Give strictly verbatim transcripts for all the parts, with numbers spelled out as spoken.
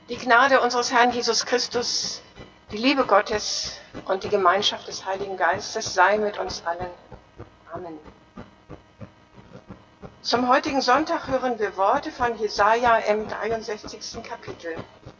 Die Gnade unseres Herrn Jesus Christus, die Liebe Gottes und die Gemeinschaft des Heiligen Geistes sei mit uns allen. Amen. Zum heutigen Sonntag hören wir Worte von Jesaja im dreiundsechzigsten Kapitel.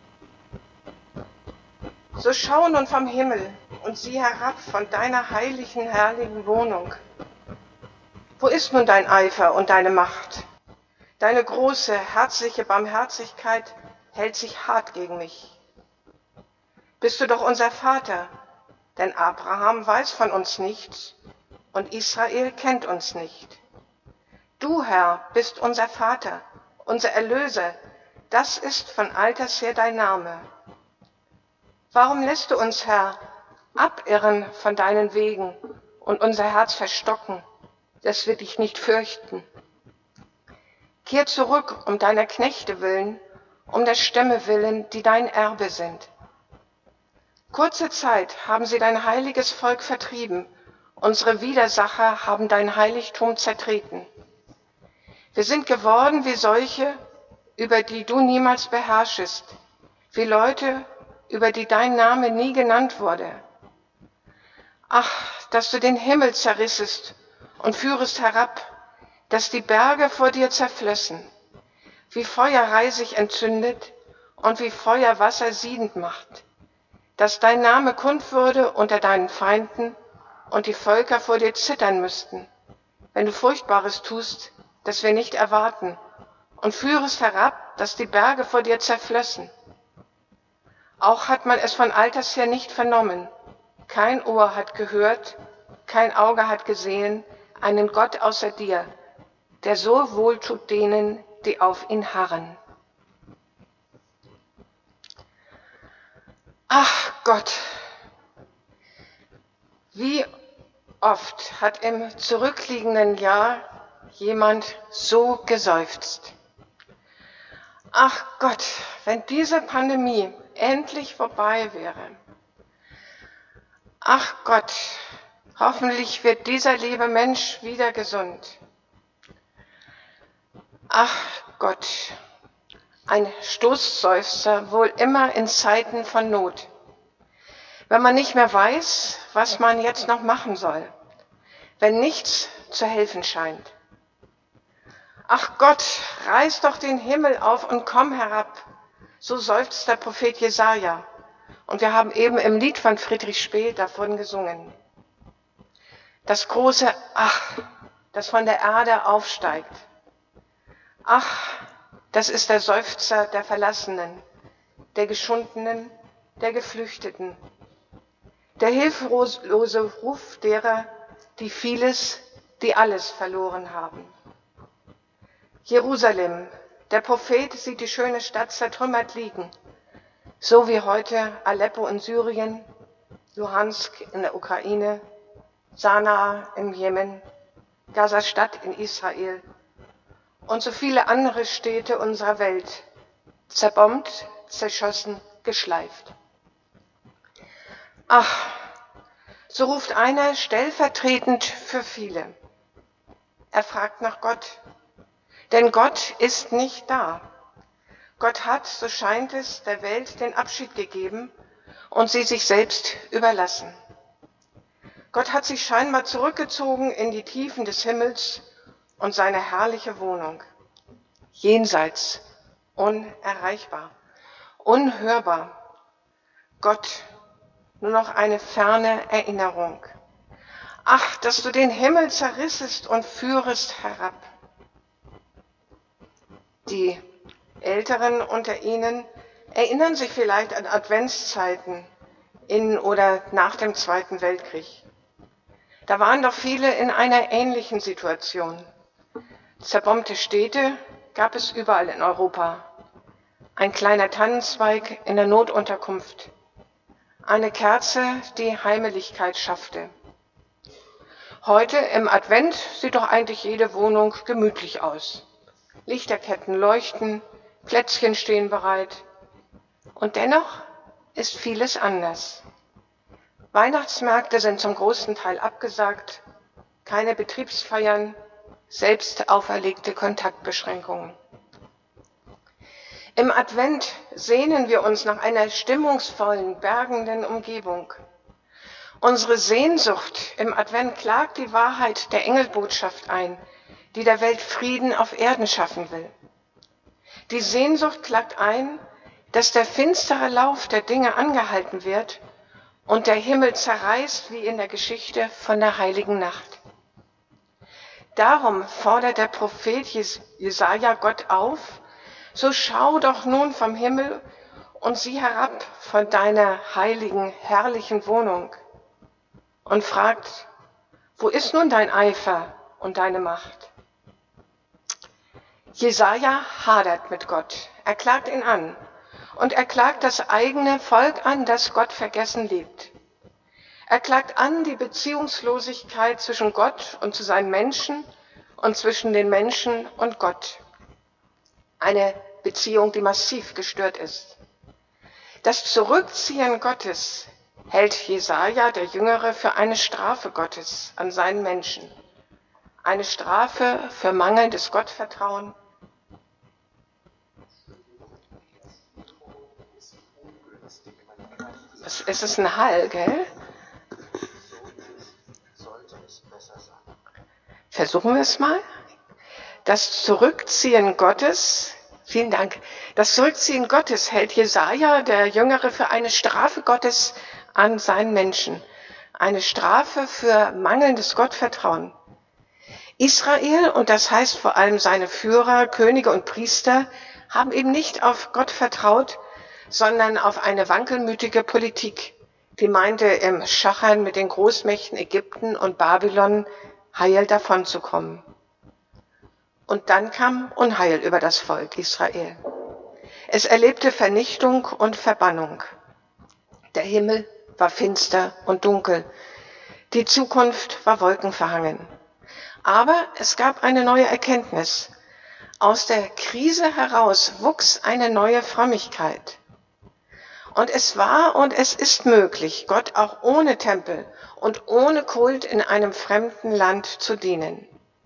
So schau nun vom Himmel und sieh herab von deiner heiligen, herrlichen Wohnung. Wo ist nun dein Eifer und deine Macht? Deine große, herzliche Barmherzigkeit hält sich hart gegen mich. Bist du doch unser Vater, denn Abraham weiß von uns nichts und Israel kennt uns nicht. Du, Herr, bist unser Vater, unser Erlöser, das ist von alters her dein Name. Warum lässt du uns, Herr, abirren von deinen Wegen und unser Herz verstocken, dass wir dich nicht fürchten? Kehr zurück um deiner Knechte willen, um der Stämme willen, die dein Erbe sind. Kurze Zeit haben sie dein heiliges Volk vertrieben, unsere Widersacher haben dein Heiligtum zertreten. Wir sind geworden wie solche, über die du niemals beherrschest, wie Leute, über die dein Name nie genannt wurde. Ach, dass du den Himmel zerrissest und führest herab, dass die Berge vor dir zerflössen, wie Feuer sich entzündet und wie Feuer Wasser siedend macht, dass dein Name kund würde unter deinen Feinden und die Völker vor dir zittern müssten, wenn du Furchtbares tust, das wir nicht erwarten, und führest herab, dass die Berge vor dir zerflössen. Auch hat man es von alters her nicht vernommen, kein Ohr hat gehört, kein Auge hat gesehen, einen Gott außer dir, der so wohltut denen, die auf ihn harren. Ach Gott, wie oft hat im zurückliegenden Jahr jemand so geseufzt. Ach Gott, wenn diese Pandemie endlich vorbei wäre. Ach Gott, hoffentlich wird dieser liebe Mensch wieder gesund. Ach Gott, ein Stoßseufzer wohl immer in Zeiten von Not, wenn man nicht mehr weiß, was man jetzt noch machen soll, wenn nichts zu helfen scheint. Ach Gott, reiß doch den Himmel auf und komm herab, so seufzt der Prophet Jesaja. Und wir haben eben im Lied von Friedrich Spee davon gesungen. Das große Ach, das von der Erde aufsteigt. Ach, das ist der Seufzer der Verlassenen, der Geschundenen, der Geflüchteten, der hilflose Ruf derer, die vieles, die alles verloren haben. Jerusalem, der Prophet sieht die schöne Stadt zertrümmert liegen, so wie heute Aleppo in Syrien, Luhansk in der Ukraine, Sanaa im Jemen, Gaza-Stadt in Israel und so viele andere Städte unserer Welt, zerbombt, zerschossen, geschleift. Ach, so ruft einer stellvertretend für viele. Er fragt nach Gott, denn Gott ist nicht da. Gott hat, so scheint es, der Welt den Abschied gegeben und sie sich selbst überlassen. Gott hat sich scheinbar zurückgezogen in die Tiefen des Himmels und seine herrliche Wohnung. Jenseits, unerreichbar, unhörbar. Gott, nur noch eine ferne Erinnerung. Ach, dass du den Himmel zerrissest und führest herab. Die Älteren unter Ihnen erinnern sich vielleicht an Adventszeiten in oder nach dem Zweiten Weltkrieg. Da waren doch viele in einer ähnlichen Situation. Zerbombte Städte gab es überall in Europa. Ein kleiner Tannenzweig in der Notunterkunft. Eine Kerze, die Heimeligkeit schaffte. Heute im Advent sieht doch eigentlich jede Wohnung gemütlich aus. Lichterketten leuchten, Plätzchen stehen bereit. Und dennoch ist vieles anders. Weihnachtsmärkte sind zum großen Teil abgesagt, keine Betriebsfeiern, selbst auferlegte Kontaktbeschränkungen. Im Advent sehnen wir uns nach einer stimmungsvollen, bergenden Umgebung. Unsere Sehnsucht im Advent klagt die Wahrheit der Engelbotschaft ein, die der Welt Frieden auf Erden schaffen will. Die Sehnsucht klagt ein, dass der finstere Lauf der Dinge angehalten wird und der Himmel zerreißt wie in der Geschichte von der heiligen Nacht. Darum fordert der Prophet Jesaja Gott auf: So schau doch nun vom Himmel und sieh herab von deiner heiligen, herrlichen Wohnung und fragt: Wo ist nun dein Eifer und deine Macht? Jesaja hadert mit Gott. Er klagt ihn an. Und er klagt das eigene Volk an, das Gott vergessen lebt. Er klagt an die Beziehungslosigkeit zwischen Gott und zu seinen Menschen und zwischen den Menschen und Gott. Eine Beziehung, die massiv gestört ist. Das Zurückziehen Gottes hält Jesaja, der Jüngere, für eine Strafe Gottes an seinen Menschen. Eine Strafe für mangelndes Gottvertrauen. Es ist ein Hall, gell? Versuchen wir es mal. Das Zurückziehen Gottes, vielen Dank, das Zurückziehen Gottes hält Jesaja, der Jüngere, für eine Strafe Gottes an seinen Menschen. Eine Strafe für mangelndes Gottvertrauen. Israel, und das heißt vor allem seine Führer, Könige und Priester, haben eben nicht auf Gott vertraut, sondern auf eine wankelmütige Politik, die meinte, im Schachern mit den Großmächten Ägypten und Babylon heil davonzukommen. Und dann kam Unheil über das Volk Israel. Es erlebte Vernichtung und Verbannung. Der Himmel war finster und dunkel. Die Zukunft war wolkenverhangen. Aber es gab eine neue Erkenntnis. Aus der Krise heraus wuchs eine neue Frömmigkeit. Und es war und es ist möglich, Gott auch ohne Tempel und ohne Kult in einem fremden Land zu dienen.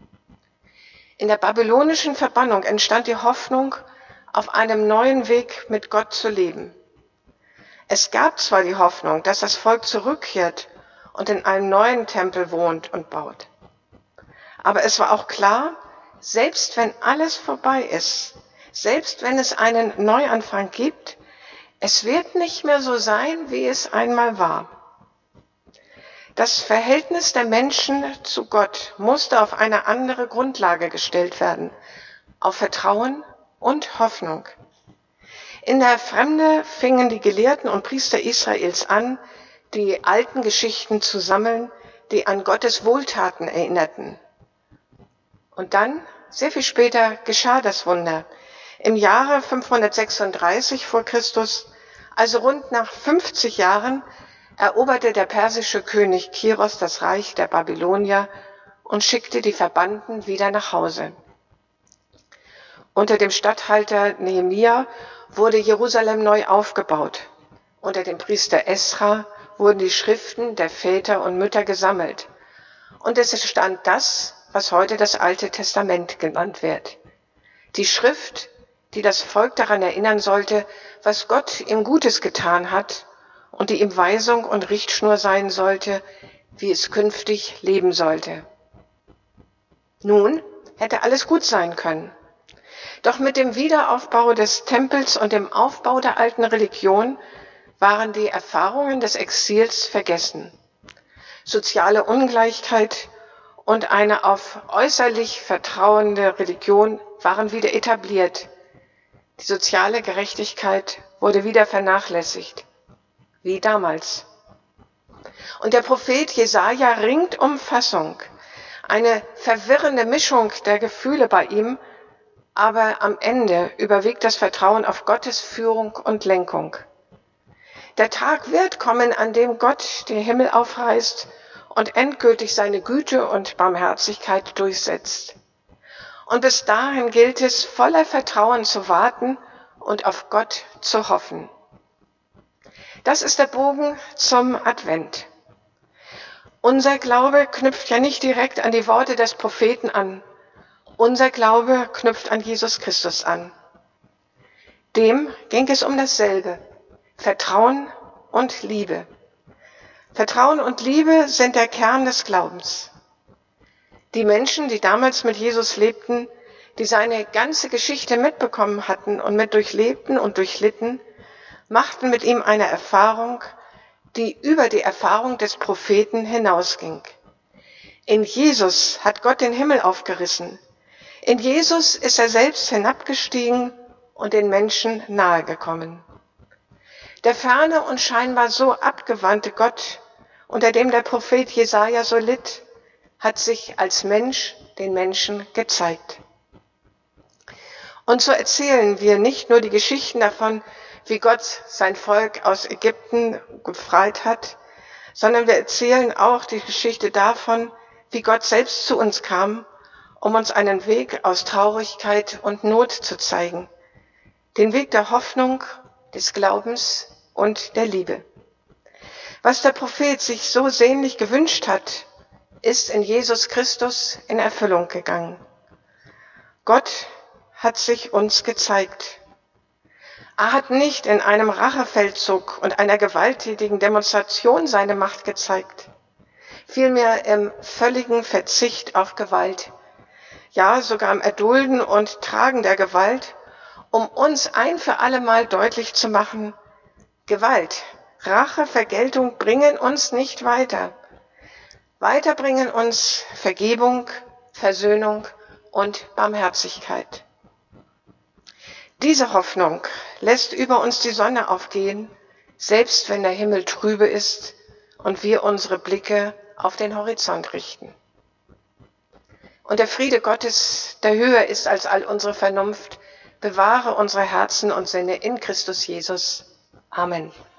In der babylonischen Verbannung entstand die Hoffnung, auf einem neuen Weg mit Gott zu leben. Es gab zwar die Hoffnung, dass das Volk zurückkehrt und in einem neuen Tempel wohnt und baut. Aber es war auch klar, selbst wenn alles vorbei ist, selbst wenn es einen Neuanfang gibt, es wird nicht mehr so sein, wie es einmal war. Das Verhältnis der Menschen zu Gott musste auf eine andere Grundlage gestellt werden, auf Vertrauen und Hoffnung. In der Fremde fingen die Gelehrten und Priester Israels an, die alten Geschichten zu sammeln, die an Gottes Wohltaten erinnerten. Und dann, sehr viel später, geschah das Wunder. Im Jahre fünfhundertsechsunddreißig vor Christus, also rund nach fünfzig Jahren, eroberte der persische König Kiros das Reich der Babylonier und schickte die Verbannten wieder nach Hause. Unter dem Statthalter Nehemia wurde Jerusalem neu aufgebaut. Unter dem Priester Esra wurden die Schriften der Väter und Mütter gesammelt. Und es entstand das, was heute das Alte Testament genannt wird. Die Schrift, die das Volk daran erinnern sollte, was Gott ihm Gutes getan hat und die ihm Weisung und Richtschnur sein sollte, wie es künftig leben sollte. Nun hätte alles gut sein können. Doch mit dem Wiederaufbau des Tempels und dem Aufbau der alten Religion waren die Erfahrungen des Exils vergessen. Soziale Ungleichheit und eine auf äußerlich vertrauende Religion waren wieder etabliert. Die soziale Gerechtigkeit wurde wieder vernachlässigt, wie damals. Und der Prophet Jesaja ringt um Fassung, eine verwirrende Mischung der Gefühle bei ihm, aber am Ende überwiegt das Vertrauen auf Gottes Führung und Lenkung. Der Tag wird kommen, an dem Gott den Himmel aufreißt und endgültig seine Güte und Barmherzigkeit durchsetzt. Und bis dahin gilt es, voller Vertrauen zu warten und auf Gott zu hoffen. Das ist der Bogen zum Advent. Unser Glaube knüpft ja nicht direkt an die Worte des Propheten an. Unser Glaube knüpft an Jesus Christus an. dem ging es um dasselbe: Vertrauen und Liebe. Vertrauen und Liebe sind der Kern des Glaubens. Die Menschen, die damals mit Jesus lebten, die seine ganze Geschichte mitbekommen hatten und mit durchlebten und durchlitten, machten mit ihm eine Erfahrung, die über die Erfahrung des Propheten hinausging. In Jesus hat Gott den Himmel aufgerissen. In Jesus ist er selbst hinabgestiegen und den Menschen nahegekommen. Der ferne und scheinbar so abgewandte Gott, unter dem der Prophet Jesaja so litt, hat sich als Mensch den Menschen gezeigt. Und so erzählen wir nicht nur die Geschichten davon, wie Gott sein Volk aus Ägypten befreit hat, sondern wir erzählen auch die Geschichte davon, wie Gott selbst zu uns kam, um uns einen Weg aus Traurigkeit und Not zu zeigen. Den Weg der Hoffnung, des Glaubens und der Liebe. Was der Prophet sich so sehnlich gewünscht hat, ist in Jesus Christus in Erfüllung gegangen. Gott hat sich uns gezeigt. Er hat nicht in einem Rachefeldzug und einer gewalttätigen Demonstration seine Macht gezeigt, vielmehr im völligen Verzicht auf Gewalt, ja sogar im Erdulden und Tragen der Gewalt, um uns ein für alle Mal deutlich zu machen: Gewalt, Rache, Vergeltung bringen uns nicht weiter. Weiter bringen uns Vergebung, Versöhnung und Barmherzigkeit. Diese Hoffnung lässt über uns die Sonne aufgehen, selbst wenn der Himmel trübe ist und wir unsere Blicke auf den Horizont richten. Und der Friede Gottes, der höher ist als all unsere Vernunft, bewahre unsere Herzen und Sinne in Christus Jesus. Amen.